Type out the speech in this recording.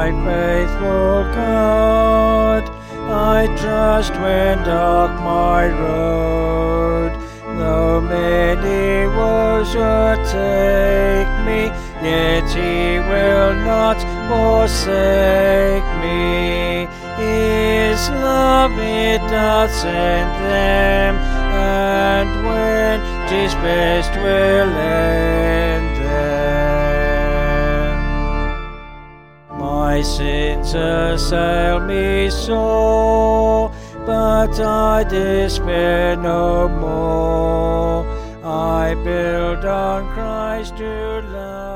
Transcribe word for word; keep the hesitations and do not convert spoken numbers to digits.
my faithful God. I trust when dark my road, though many woes overtake me, yet he will not forsake me. His love it doth send them, and when 'tis best will end them. My sins assail me sore, but I despair no more. I build on Christ to love.